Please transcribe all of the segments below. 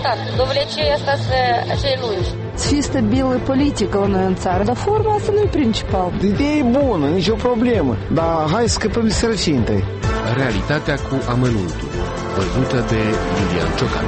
complicat. Dovlecei asta să-i lungi. Să fie stabilă politică la noi în țară, dar forma asta nu e principal. Ideea e bună, nicio problemă, dar hai să scăpăm de sărăcie întâi. Realitatea cu amănuntul, văzută de Lilian Ciocan.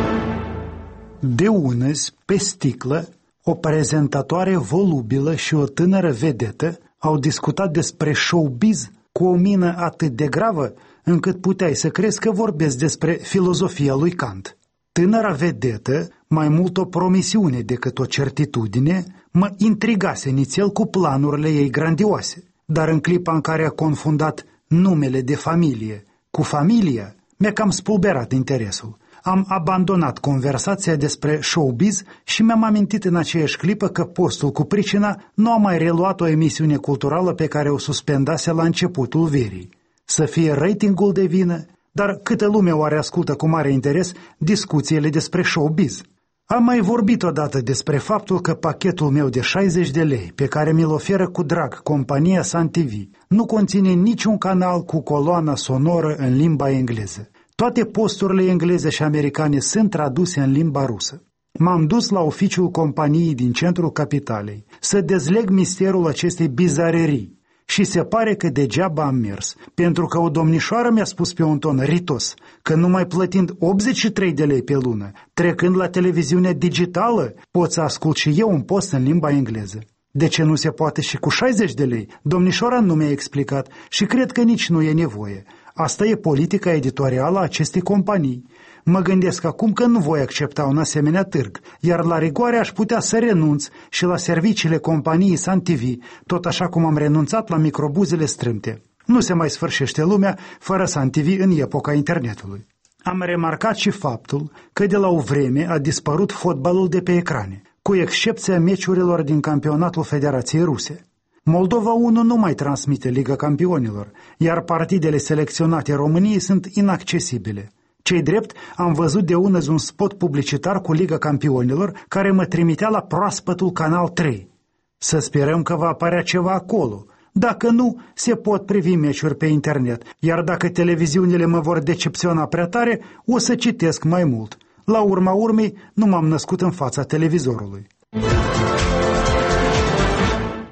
De unăzi, pe sticlă, o prezentatoare volubilă și o tânără vedetă au discutat despre showbiz cu o mină atât de gravă încât puteai să crezi că vorbesc despre filozofia lui Kant. Tânăra vedetă, mai mult o promisiune decât o certitudine, mă intrigase inițial cu planurile ei grandioase, dar în clipa în care a confundat numele de familie cu familia, mi-a cam spulberat interesul. Am abandonat conversația despre showbiz și mi-am amintit în aceeași clipă că postul cu pricina nu a mai reluat o emisiune culturală pe care o suspendase la începutul verii. Să fie ratingul de vină, dar câtă lume oare ascultă cu mare interes discuțiile despre showbiz? Am mai vorbit odată despre faptul că pachetul meu de 60 de lei, pe care mi-l oferă cu drag compania Sun TV, nu conține niciun canal cu coloana sonoră în limba engleză. Toate posturile engleze și americane sunt traduse în limba rusă. M-am dus la oficiul companiei din centrul capitalei să dezleg misterul acestei bizarerii și se pare că degeaba am mers, pentru că o domnișoară mi-a spus pe un ton ritos că numai plătind 83 de lei pe lună, trecând la televiziunea digitală, pot să ascult și eu un post în limba engleză. De ce nu se poate și cu 60 de lei? Domnișoara nu mi-a explicat și cred că nici nu e nevoie. Asta e politica editorială a acestei companii. Mă gândesc acum că nu voi accepta un asemenea târg, iar la rigoare aș putea să renunț și la serviciile companiei Sun TV, tot așa cum am renunțat la microbuzele strâmte. Nu se mai sfârșește lumea fără Sun TV în epoca internetului. Am remarcat și faptul că de la o vreme a dispărut fotbalul de pe ecrane, cu excepția meciurilor din campionatul Federației Ruse. Moldova 1 nu mai transmite Liga Campionilor, iar partidele selecționate României sunt inaccesibile. Cei drept, am văzut de unăzi un spot publicitar cu Liga Campionilor care mă trimitea la proaspătul Canal 3. Să sperăm că va apărea ceva acolo. Dacă nu, se pot privi meciuri pe internet, iar dacă televiziunile mă vor decepționa prea tare, o să citesc mai mult. La urma urmei, nu m-am născut în fața televizorului.